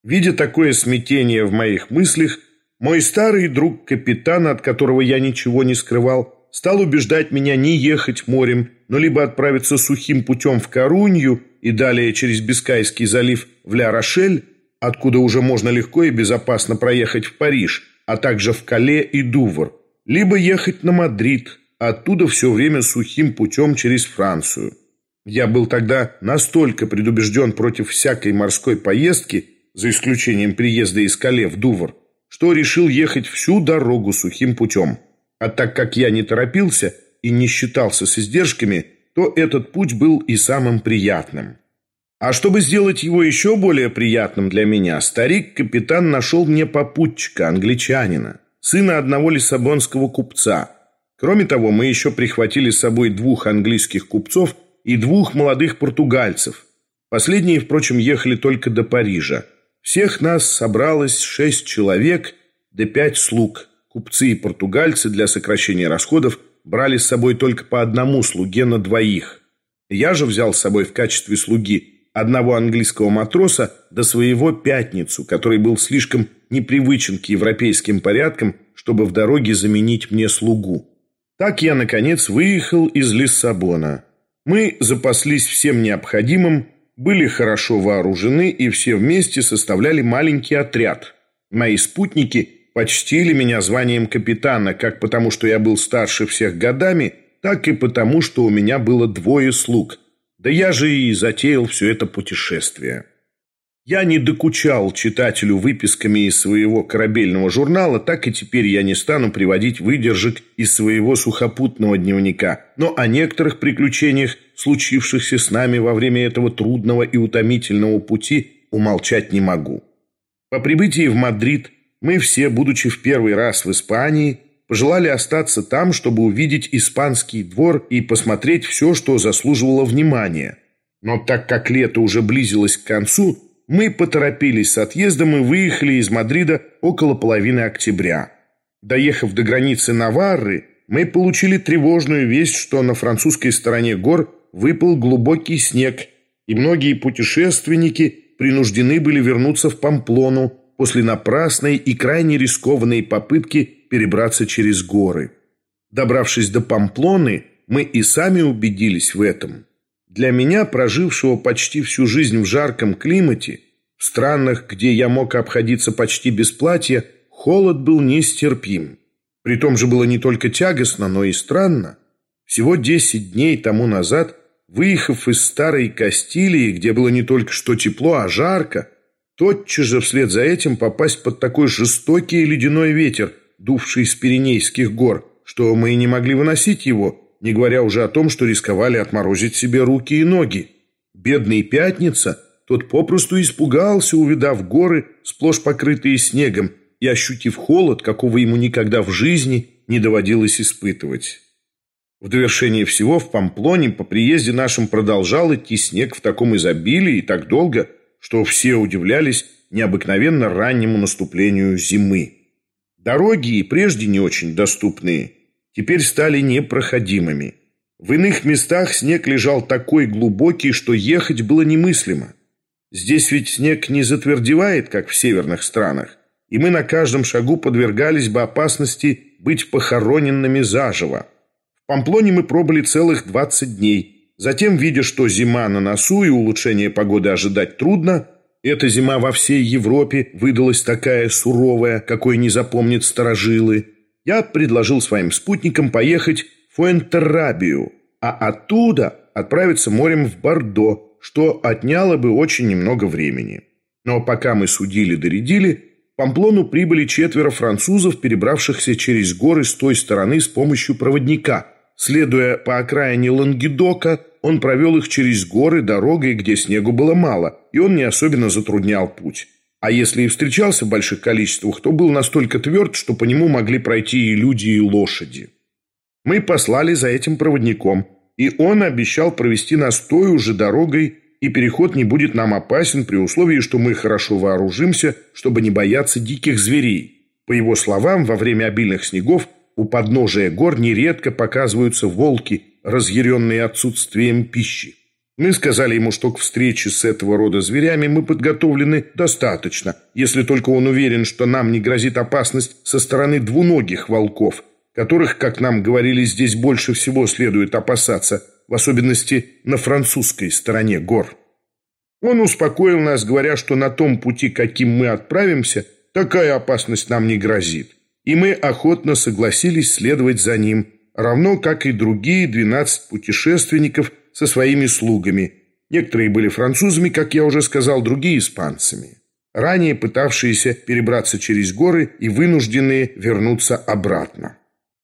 Видя такое смятение в моих мыслях, мой старый друг капитан, от которого я ничего не скрывал, стал убеждать меня не ехать морем, но либо отправиться сухим путем в Корунью и далее через Бискайский залив в Ля-Рошель, откуда уже можно легко и безопасно проехать в Париж, а также в Кале и Дувр, либо ехать на Мадрид, оттуда все время сухим путем через Францию. Я был тогда настолько предубежден против всякой морской поездки, за исключением приезда из Кале в Дувр, что решил ехать всю дорогу сухим путем. А так как я не торопился и не считался с издержками, то этот путь был и самым приятным. А чтобы сделать его еще более приятным для меня, старик-капитан нашел мне попутчика, англичанина, сына одного лиссабонского купца. Кроме того, мы еще прихватили с собой 2 английских купцов и 2 молодых португальцев. Последние, впрочем, ехали только до Парижа. Всех нас собралось 6 человек, да 5 слуг. Купцы и португальцы для сокращения расходов брали с собой только по 1 слуге на 2. Я же взял с собой в качестве слуги одного английского матроса до своего пятницу, который был слишком непривычен к европейским порядкам, чтобы в дороге заменить мне слугу. Так я, наконец, выехал из Лиссабона. Мы запаслись всем необходимым, были хорошо вооружены и все вместе составляли маленький отряд. Мои спутники почтили меня званием капитана, как потому, что я был старше всех годами, так и потому, что у меня было 2 слуг. Да я же и затеял все это путешествие. Я не докучал читателю выписками из своего корабельного журнала, так и теперь я не стану приводить выдержек из своего сухопутного дневника, но о некоторых приключениях, случившихся с нами во время этого трудного и утомительного пути, умолчать не могу. По прибытии в Мадрид мы все, будучи в первый раз в Испании, пожелали остаться там, чтобы увидеть испанский двор и посмотреть все, что заслуживало внимания. Но так как лето уже близилось к концу, мы поторопились с отъездом и выехали из Мадрида около половины октября. Доехав до границы Наварры, мы получили тревожную весть, что на французской стороне гор выпал глубокий снег, и многие путешественники принуждены были вернуться в Памплону после напрасной и крайне рискованной попытки перебраться через горы. Добравшись до Памплоны, мы и сами убедились в этом. Для меня, прожившего почти всю жизнь в жарком климате, в странах, где я мог обходиться почти без платья, холод был нестерпим. При том же было не только тягостно, но и странно. Всего 10 дней тому назад, выехав из старой Кастилии, где было не только что тепло, а жарко, тотчас же вслед за этим попасть под такой жестокий ледяной ветер, дувший с Пиренейских гор, что мы и не могли выносить его, не говоря уже о том, что рисковали отморозить себе руки и ноги. Бедный Пятница, тот попросту испугался, увидав горы, сплошь покрытые снегом, и ощутив холод, какого ему никогда в жизни не доводилось испытывать. В довершение всего в Памплоне по приезде нашим продолжал идти снег в таком изобилии и так долго, что все удивлялись необыкновенно раннему наступлению зимы. Дороги, и прежде не очень доступные, теперь стали непроходимыми. В иных местах снег лежал такой глубокий, что ехать было немыслимо. Здесь ведь снег не затвердевает, как в северных странах, и мы на каждом шагу подвергались бы опасности быть похороненными заживо. В Памплоне мы пробыли целых 20 дней. Затем, видя, что зима на носу и улучшение погоды ожидать трудно, эта зима во всей Европе выдалась такая суровая, какой не запомнят старожилы, я предложил своим спутникам поехать в Фуэнтеррабию, а оттуда отправиться морем в Бордо, что отняло бы очень немного времени. Но пока мы судили-доредили, в Памплону прибыли 4 французов, перебравшихся через горы с той стороны с помощью проводника. Следуя по окраине Лангедока, он провел их через горы дорогой, где снегу было мало, и он не особенно затруднял путь. А если и встречался в больших количествах, то был настолько тверд, что по нему могли пройти и люди, и лошади. Мы послали за этим проводником, и он обещал провести нас той же дорогой, и переход не будет нам опасен при условии, что мы хорошо вооружимся, чтобы не бояться диких зверей. По его словам, во время обильных снегов у подножия гор нередко показываются волки, разъяренные отсутствием пищи. Мы сказали ему, что к встрече с этого рода зверями мы подготовлены достаточно, если только он уверен, что нам не грозит опасность со стороны двуногих волков, которых, как нам говорили, здесь больше всего следует опасаться, в особенности на французской стороне гор. Он успокоил нас, говоря, что на том пути, каким мы отправимся, такая опасность нам не грозит, и мы охотно согласились следовать за ним, равно как и другие 12 путешественников со своими слугами. Некоторые были французами, как я уже сказал, другие испанцами, ранее пытавшиеся перебраться через горы и вынужденные вернуться обратно.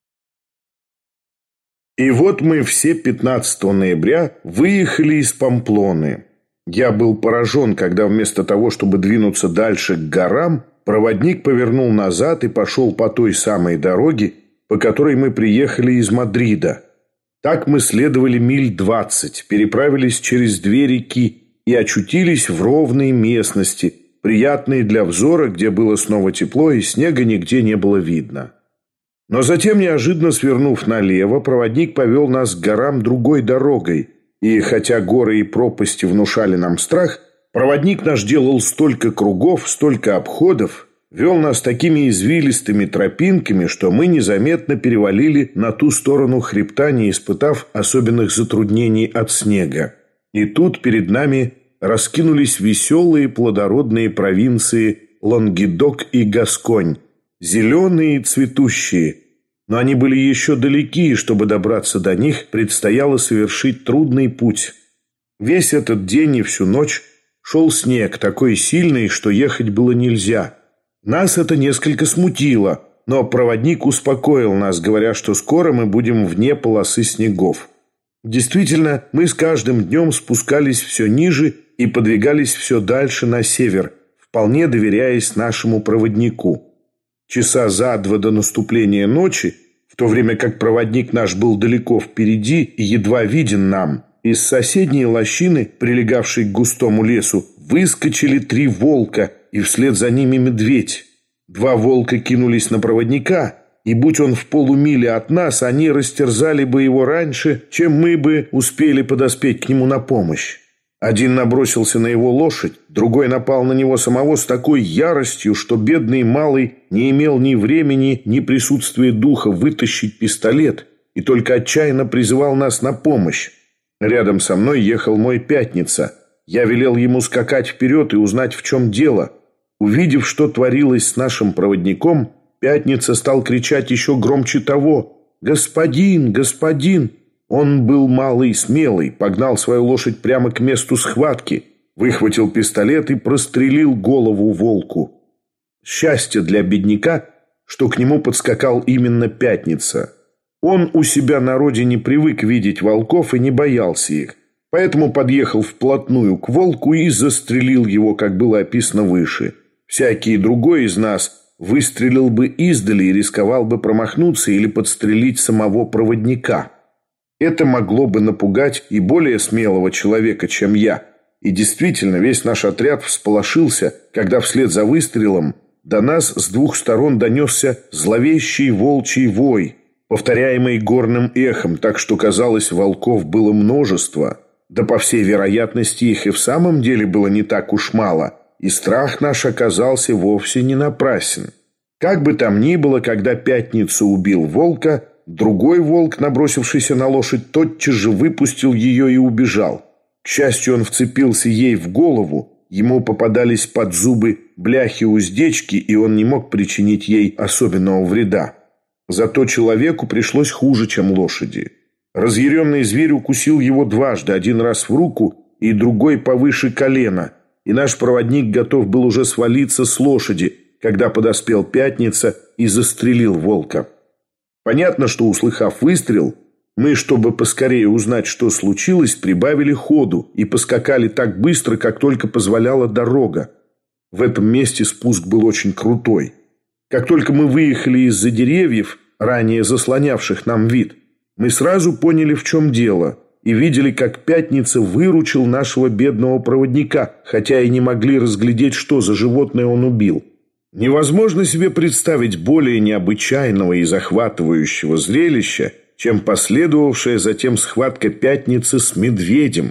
И вот мы все 15 ноября выехали из Памплоны. Я был поражен, когда вместо того, чтобы двинуться дальше к горам, проводник повернул назад и пошел по той самой дороге, по которой мы приехали из Мадрида. Так мы следовали миль 20, переправились через 2 реки и очутились в ровной местности, приятной для взора, где было снова тепло и снега нигде не было видно. Но затем, неожиданно свернув налево, проводник повел нас к горам другой дорогой, и хотя горы и пропасти внушали нам страх, проводник наш делал столько кругов, столько обходов, вел нас такими извилистыми тропинками, что мы незаметно перевалили на ту сторону хребта, не испытав особенных затруднений от снега. И тут перед нами раскинулись веселые плодородные провинции Лангедок и Гасконь, зеленые и цветущие, но они были еще далеки, и чтобы добраться до них, предстояло совершить трудный путь. Весь этот день и всю ночь шел снег, такой сильный, что ехать было нельзя. Нас это несколько смутило, но проводник успокоил нас, говоря, что скоро мы будем вне полосы снегов. Действительно, мы с каждым днем спускались все ниже и подвигались все дальше на север, вполне доверяясь нашему проводнику. Часа за 2 до наступления ночи, в то время как проводник наш был далеко впереди и едва виден нам, из соседней лощины, прилегавшей к густому лесу, выскочили 3 волка, и вслед за ними медведь. 2 волка кинулись на проводника, и будь он в полумиле от нас, они растерзали бы его раньше, чем мы бы успели подоспеть к нему на помощь. Один набросился на его лошадь, другой напал на него самого с такой яростью, что бедный малый не имел ни времени, ни присутствия духа вытащить пистолет и только отчаянно призывал нас на помощь. Рядом со мной ехал мой Пятница. Я велел ему скакать вперед и узнать, в чем дело. Увидев, что творилось с нашим проводником, Пятница стал кричать еще громче того: «Господин! Господин!» Он был малый и смелый, погнал свою лошадь прямо к месту схватки, выхватил пистолет и прострелил голову волку. Счастье для бедняка, что к нему подскакал именно Пятница. Он у себя на родине привык видеть волков и не боялся их, поэтому подъехал вплотную к волку и застрелил его, как было описано выше. Всякий другой из нас выстрелил бы издали и рисковал бы промахнуться или подстрелить самого проводника. Это могло бы напугать и более смелого человека, чем я. И действительно, весь наш отряд всполошился, когда вслед за выстрелом до нас с 2 сторон донесся зловещий волчий вой, повторяемый горным эхом, так что, казалось, волков было множество. Да, по всей вероятности, их и в самом деле было не так уж мало, и страх наш оказался вовсе не напрасен. Как бы там ни было, когда Пятница убил волка, другой волк, набросившийся на лошадь, тотчас же выпустил ее и убежал. К счастью, он вцепился ей в голову, ему попадались под зубы бляхи-уздечки, и он не мог причинить ей особенного вреда. Зато человеку пришлось хуже, чем лошади. Разъяренный зверь укусил его дважды, один раз в руку и другой повыше колена, и наш проводник готов был уже свалиться с лошади, когда подоспел Пятница и застрелил волка. Понятно, что, услыхав выстрел, мы, чтобы поскорее узнать, что случилось, прибавили ходу и поскакали так быстро, как только позволяла дорога. В этом месте спуск был очень крутой. Как только мы выехали из-за деревьев, ранее заслонявших нам вид, мы сразу поняли, в чем дело, и видели, как Пятница выручил нашего бедного проводника, хотя и не могли разглядеть, что за животное он убил. Невозможно себе представить более необычайного и захватывающего зрелища, чем последовавшая затем схватка Пятницы с медведем.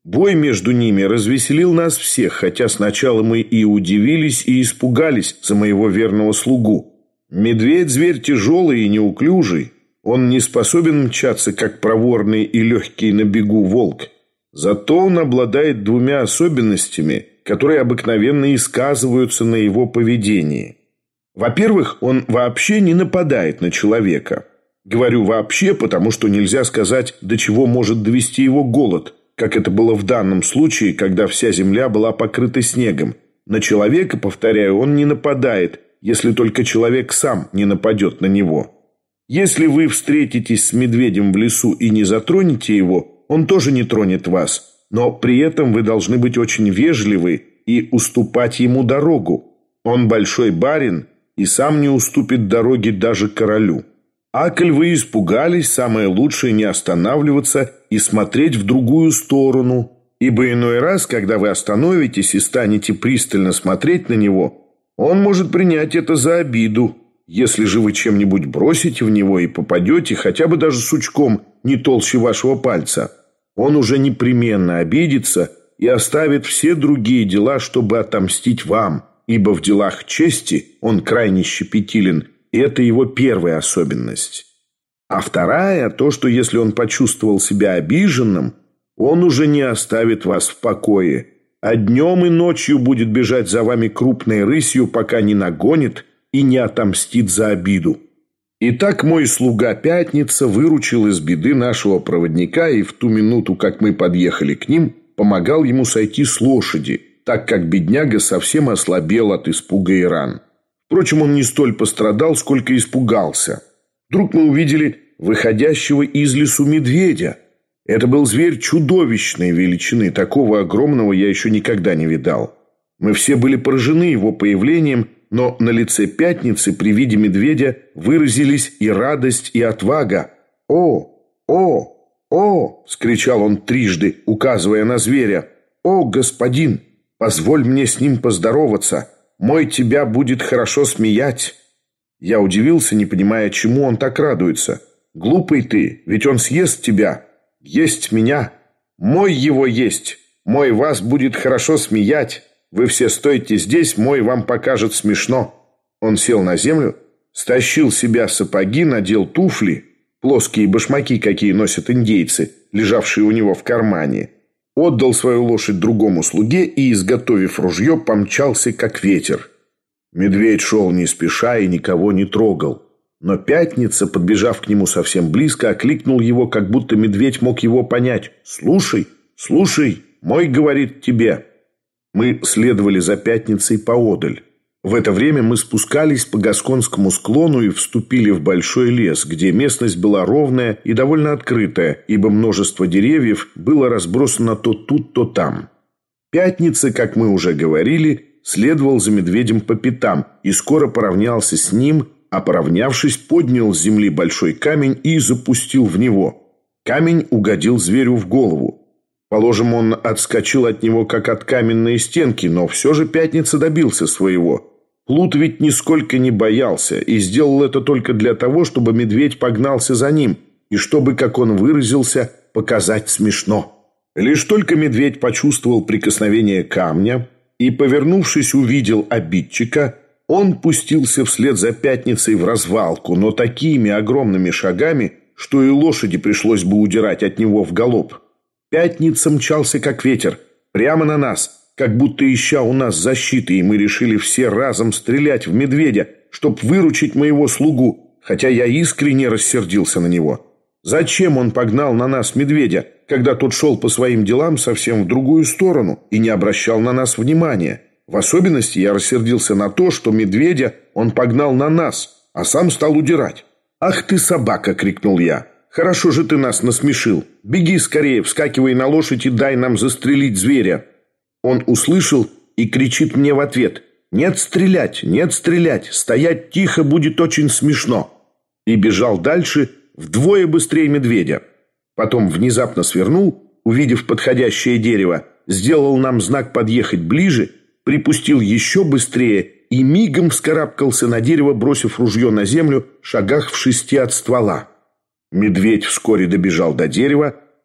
Бой между ними развеселил нас всех, хотя сначала мы и удивились, и испугались за моего верного слугу. Медведь – зверь тяжелый и неуклюжий. Он не способен мчаться, как проворный и легкий на бегу волк. Зато он обладает двумя особенностями, которые обыкновенно и сказываются на его поведении. Во-первых, он вообще не нападает на человека. Говорю «вообще», потому что нельзя сказать, до чего может довести его голод, как это было в данном случае, когда вся земля была покрыта снегом. На человека, повторяю, он не нападает, если только человек сам не нападет на него. Если вы встретитесь с медведем в лесу и не затронете его, он тоже не тронет вас, но при этом вы должны быть очень вежливы и уступать ему дорогу. Он большой барин и сам не уступит дороги даже королю. А коль вы испугались, самое лучшее не останавливаться и смотреть в другую сторону, ибо иной раз, когда вы остановитесь и станете пристально смотреть на него, он может принять это за обиду. Если же вы чем-нибудь бросите в него и попадете, хотя бы даже сучком не толще вашего пальца, он уже непременно обидится и оставит все другие дела, чтобы отомстить вам, ибо в делах чести он крайне щепетилен, и это его первая особенность. А вторая – то, что если он почувствовал себя обиженным, он уже не оставит вас в покое, а днем и ночью будет бежать за вами крупной рысью, пока не нагонит и не отомстит за обиду. Итак, мой слуга Пятница выручил из беды нашего проводника и в ту минуту, как мы подъехали к ним, помогал ему сойти с лошади, так как бедняга совсем ослабел от испуга и ран. Впрочем, он не столь пострадал, сколько испугался. Вдруг мы увидели выходящего из лесу медведя. Это был зверь чудовищной величины, такого огромного я еще никогда не видал. Мы все были поражены его появлением, но на лице Пятницы при виде медведя выразились и радость, и отвага. «О! О! О!» – вскричал он трижды, указывая на зверя. «О, господин, позволь мне с ним поздороваться. Мой тебя будет хорошо смеять». Я удивился, не понимая, чему он так радуется. «Глупый ты, ведь он съест тебя. Есть меня. Мой его есть. Мой вас будет хорошо смеять. Вы все стойте здесь, мой вам покажет смешно». Он сел на землю, стащил с себя сапоги, надел туфли, плоские башмаки, какие носят индейцы, лежавшие у него в кармане, отдал свою лошадь другому слуге и, изготовив ружье, помчался, как ветер. Медведь шел не спеша и никого не трогал. Но Пятница, подбежав к нему совсем близко, окликнул его, как будто медведь мог его понять. «Слушай, слушай, мой говорит тебе». Мы следовали за Пятницей поодаль. В это время мы спускались по Гасконскому склону и вступили в большой лес, где местность была ровная и довольно открытая, ибо множество деревьев было разбросано то тут, то там. Пятница, как мы уже говорили, следовал за медведем по пятам и скоро поравнялся с ним, а поравнявшись, поднял с земли большой камень и запустил в него. Камень угодил зверю в голову. Положим, он отскочил от него, как от каменной стенки, но все же Пятница добился своего. Плут ведь нисколько не боялся и сделал это только для того, чтобы медведь погнался за ним и чтобы, как он выразился, показать смешно. Лишь только медведь почувствовал прикосновение камня и, повернувшись, увидел обидчика, он пустился вслед за Пятницей в развалку, но такими огромными шагами, что и лошади пришлось бы удирать от него вгалоп. Пятница мчался, как ветер, прямо на нас, как будто ища у нас защиты, и мы решили все разом стрелять в медведя, чтоб выручить моего слугу, хотя я искренне рассердился на него. Зачем он погнал на нас медведя, когда тот шел по своим делам совсем в другую сторону и не обращал на нас внимания? В особенности я рассердился на то, что медведя он погнал на нас, а сам стал удирать. «Ах ты, собака!» — крикнул я. «Хорошо же ты нас насмешил. Беги скорее, вскакивай на лошадь и дай нам застрелить зверя». Он услышал и кричит мне в ответ: «Нет стрелять, нет стрелять, стоять тихо будет очень смешно». И бежал дальше вдвое быстрее медведя. Потом внезапно свернул, увидев подходящее дерево, сделал нам знак подъехать ближе, припустил еще быстрее и мигом вскарабкался на дерево, бросив ружье на землю, шагах в 6 от ствола. Медведь вскоре добежал до дерева,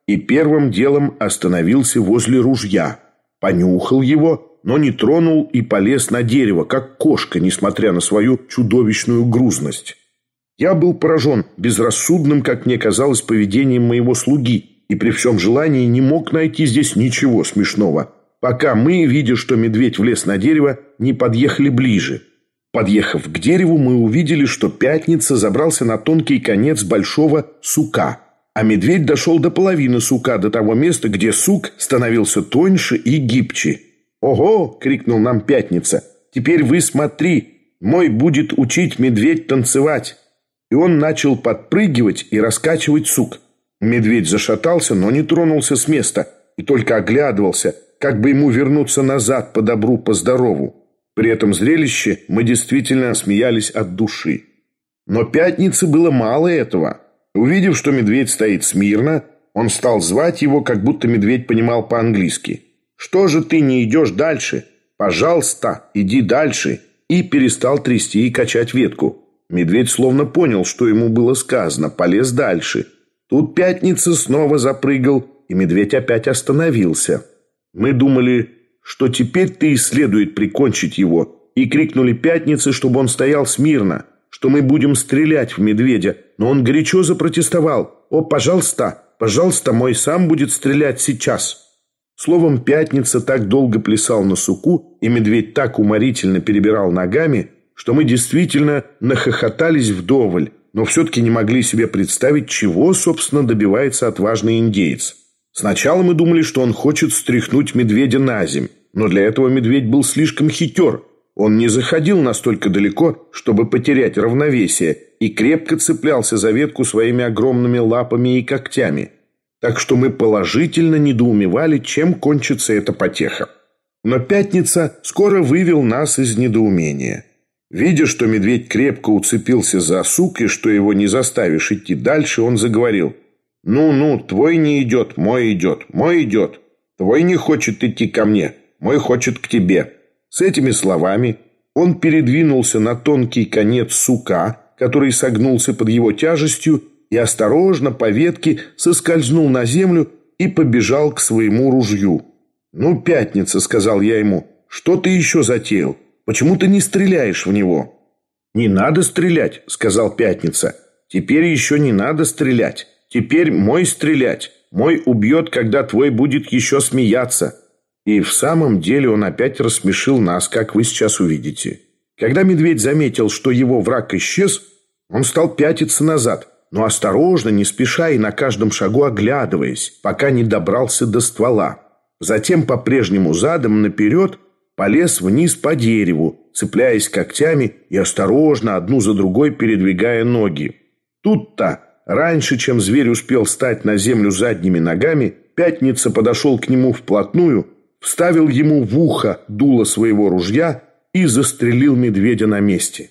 и первым делом остановился возле ружья. Понюхал его, но не тронул и полез на дерево, как кошка, несмотря на свою чудовищную грузность. Я был поражен безрассудным, как мне казалось, поведением моего слуги, и при всем желании не мог найти здесь ничего смешного, пока мы, видя, что медведь влез на дерево, не подъехали ближе. Подъехав к дереву, мы увидели, что Пятница забрался на тонкий конец большого сука, а медведь дошел до половины сука, до того места, где сук становился тоньше и гибче. «Ого!» — крикнул нам Пятница. «Теперь вы смотри, мой будет учить медведь танцевать!» И он начал подпрыгивать и раскачивать сук. Медведь зашатался, но не тронулся с места и только оглядывался, как бы ему вернуться назад по добру, по здорову. При этом зрелище мы действительно смеялись от души. Но Пятнице было мало этого. Увидев, что медведь стоит смирно, он стал звать его, как будто медведь понимал по-английски. «Что же ты не идешь дальше? Пожалуйста, иди дальше!» И перестал трясти и качать ветку. Медведь словно понял, что ему было сказано, полез дальше. Тут Пятница снова запрыгал, и медведь опять остановился. Мы думали, что теперь-то и следует прикончить его, и крикнули Пятнице, чтобы он стоял смирно, что мы будем стрелять в медведя, но он горячо запротестовал. «О, пожалуйста, пожалуйста, мой сам будет стрелять сейчас!» Словом, Пятница так долго плясал на суку, и медведь так уморительно перебирал ногами, что мы действительно нахохотались вдоволь, но все-таки не могли себе представить, чего, собственно, добивается отважный индеец. Сначала мы думали, что он хочет стряхнуть медведя на земь, но для этого медведь был слишком хитер. Он не заходил настолько далеко, чтобы потерять равновесие, и крепко цеплялся за ветку своими огромными лапами и когтями. Так что мы положительно недоумевали, чем кончится эта потеха. Но Пятница скоро вывел нас из недоумения. Видя, что медведь крепко уцепился за сук и что его не заставишь идти дальше, он заговорил: «Ну, твой не идет, мой идет, мой идет. Твой не хочет идти ко мне, мой хочет к тебе». С этими словами он передвинулся на тонкий конец сука, который согнулся под его тяжестью, и осторожно по ветке соскользнул на землю и побежал к своему ружью. «Ну, Пятница», — сказал я ему, — «что ты еще затеял? Почему ты не стреляешь в него?» «Не надо стрелять», — сказал Пятница. «Теперь еще не надо стрелять. Теперь мой стрелять. Мой убьет, когда твой будет еще смеяться». И в самом деле он опять рассмешил нас, как вы сейчас увидите. Когда медведь заметил, что его враг исчез, он стал пятиться назад, но осторожно, не спеша и на каждом шагу оглядываясь, пока не добрался до ствола. Затем по-прежнему задом наперед полез вниз по дереву, цепляясь когтями и осторожно одну за другой передвигая ноги. Тут-то, раньше, чем зверь успел встать на землю задними ногами, Пятница подошел к нему вплотную, вставил ему в ухо дуло своего ружья и застрелил медведя на месте.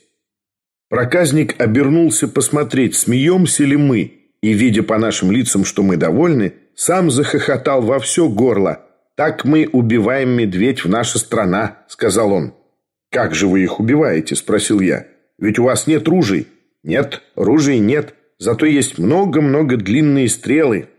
Проказник обернулся посмотреть, смеемся ли мы, и, видя по нашим лицам, что мы довольны, сам захохотал во все горло. «Так мы убиваем медведь в наша страна», — сказал он. «Как же вы их убиваете?» — спросил я. «Ведь у вас нет ружей». «Нет, ружей нет, зато есть много-много длинные стрелы».